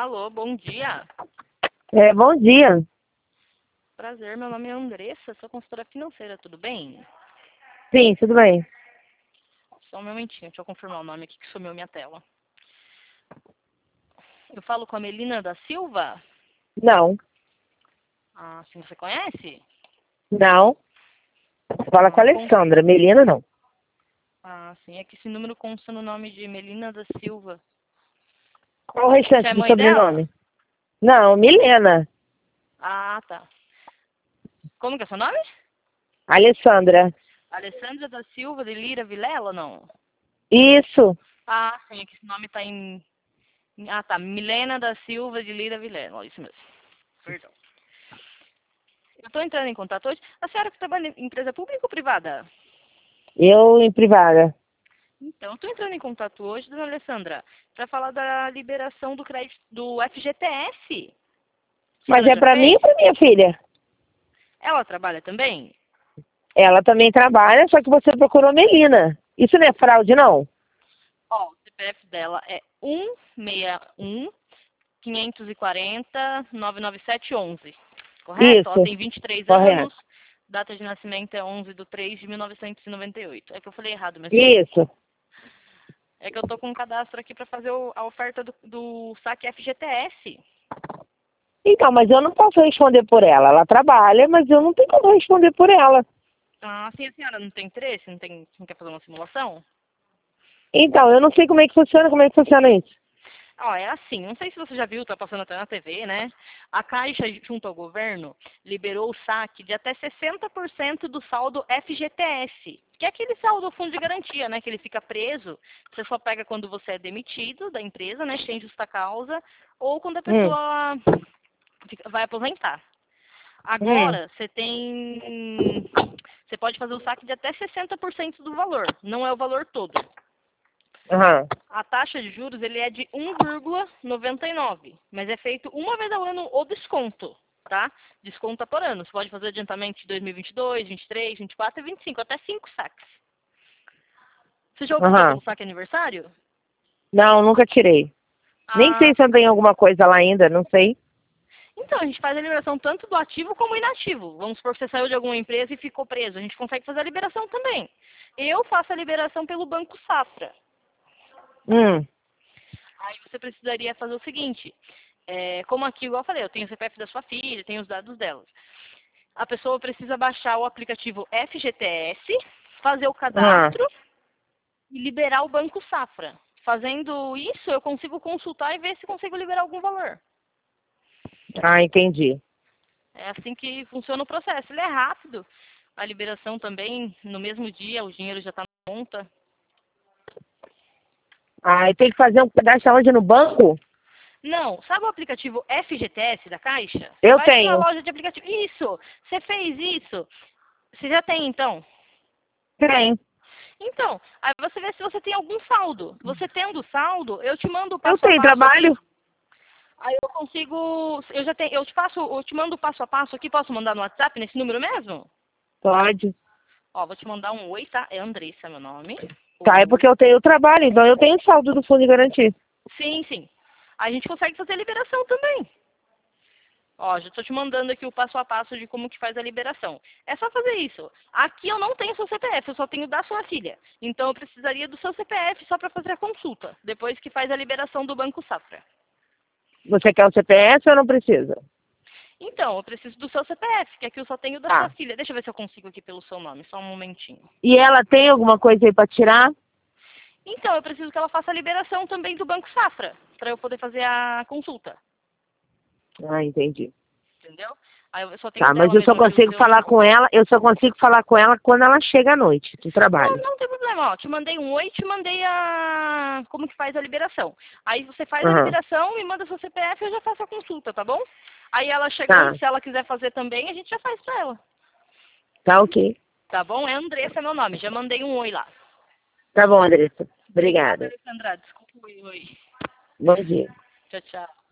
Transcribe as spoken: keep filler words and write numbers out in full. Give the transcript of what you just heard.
Alô, bom dia. É, bom dia. Prazer, meu nome é Andressa, sou consultora financeira, tudo bem? Sim, tudo bem. Só um momentinho, deixa eu confirmar o nome aqui que sumiu minha tela. Eu falo com a Melina da Silva? Não, Ah, sim, você conhece? não. Fala com Ah, a com... Alessandra, Melina não. ah, sim, é que esse número consta no nome de Melina da Silva. Qual o Você é restante do mãe dela? sobrenome? Não, Milena. Ah, tá. Como que é seu nome? Alessandra. Alessandra da Silva de Lira Vilela, não? Isso. Ah, sim, é que esse nome tá em... Ah, tá, Milena da Silva de Lira Vilela, isso mesmo. Perdão. Eu estou entrando em contato hoje. A senhora que trabalha em empresa pública ou privada? Eu em privada. Então, eu estou entrando em contato hoje, dona Alessandra, para falar da liberação do crédito do F G T S. A Mas senhora é já pra mim ou fez? pra minha filha? Ela trabalha também? Ela também trabalha, só que você procurou Melina. Isso não é fraude, não? Ó, o C P F dela é um seis um, quinhentos e quarenta, novecentos e noventa e sete, onze. Correto? Ela Isso, tem vinte e três correto. anos, data de nascimento é onze de três de mil novecentos e noventa e oito. É que eu falei errado, mas Isso. é que eu tô com um cadastro aqui para fazer o- a oferta do, do saque F G T S. Então, mas eu não posso responder por ela. Ela trabalha, mas eu não tenho como responder por ela. Ah, sim, a senhora não tem interesse? Não, tem, não quer fazer uma simulação? Então, eu não sei como é que funciona, como é que funciona isso. Ó, é assim, não sei se você já viu, tá passando até na T V, né? A Caixa, junto ao governo, liberou o saque de até sessenta por cento do saldo F G T S, que é aquele saldo fundo de garantia, né? Que ele fica preso, você só pega quando você é demitido da empresa, né? Sem justa causa, ou quando a Hum, pessoa fica- vai aposentar. hum. Agora, você tem... Você pode fazer o saque de até sessenta por cento do valor, não é o valor todo. Aham. A taxa de juros ele é de um vírgula noventa e nove, mas é feito uma vez ao ano o desconto, tá? Desconta por ano. Você pode fazer adiantamento de dois mil e vinte e dois, vinte e três, vinte e quatro e vinte e cinco, até cinco saques. Você já optou Aham. pelo saque aniversário? Não, nunca tirei. Nem Ah, sei se eu tenho alguma coisa lá ainda, não sei. então, a gente faz a liberação tanto do ativo como inativo. Vamos supor que você saiu de alguma empresa e ficou preso. A gente consegue fazer a liberação também. Eu faço a liberação pelo Banco Safra. Hum. Aí você precisaria fazer o seguinte, é, como aqui, igual eu falei, eu tenho o C P F da sua filha, tenho os dados delas. A pessoa precisa baixar o aplicativo F G T S, fazer o Ah, cadastro e liberar o Banco Safra. Fazendo isso, eu consigo consultar e ver se consigo liberar algum valor. ah, entendi. É assim que funciona o processo. Ele é rápido. A liberação também, no mesmo dia, o dinheiro já está na conta. Ah, eu tenho que fazer um cadastro onde no banco? Não, sabe o aplicativo F G T S da Caixa? Você Eu vai na tenho. loja de aplicativo. Isso! Você fez isso. Você já tem, então? Tenho. Então, aí você vê se você tem algum saldo. Você tendo saldo, eu te mando o Eu passo a tenho passo aqui. trabalho? Aí eu consigo, eu já tenho, eu te passo, eu te mando o passo a passo aqui, posso mandar no WhatsApp nesse número mesmo? Pode. Ó, vou te mandar um oi, tá? É Andressa meu nome. Tá, é O... porque eu tenho trabalho, então eu tenho saldo do fundo de garantia. Sim, sim. A gente consegue fazer a liberação também. Ó, já estou te mandando aqui o passo a passo de como que faz a liberação. É só fazer isso. Aqui eu não tenho seu C P F, eu só tenho da sua filha. Então eu precisaria do seu C P F só para fazer a consulta, depois que faz a liberação do Banco Safra. Você quer o C P S ou não precisa? Então, eu preciso do seu C P F, que aqui eu só tenho da sua Tá. filha. Deixa eu ver se eu consigo aqui pelo seu nome, só um momentinho. E ela tem alguma coisa aí pra tirar? Então, eu preciso que ela faça a liberação também do Banco Safra, para eu poder fazer a consulta, Ah, entendi. entendeu? Aí eu só tenho Tá, mas dela eu só mesmo aqui, o consigo seu falar não. com ela, eu só consigo falar com ela quando ela chega à noite do Não, trabalho. não tem problema, ó. Te mandei um oi, te mandei a... como que faz a liberação. Aí você faz a Aham. liberação, me manda seu C P F e eu já faço a consulta, tá bom? Aí ela chegando, Tá. se ela quiser fazer também, a gente já faz pra ela. Tá ok. Tá bom? É Andressa meu nome, já mandei um oi lá. Tá bom, Andressa. Obrigada, Obrigada. Alessandra. Desculpa o oi. Bom dia. Tchau, tchau.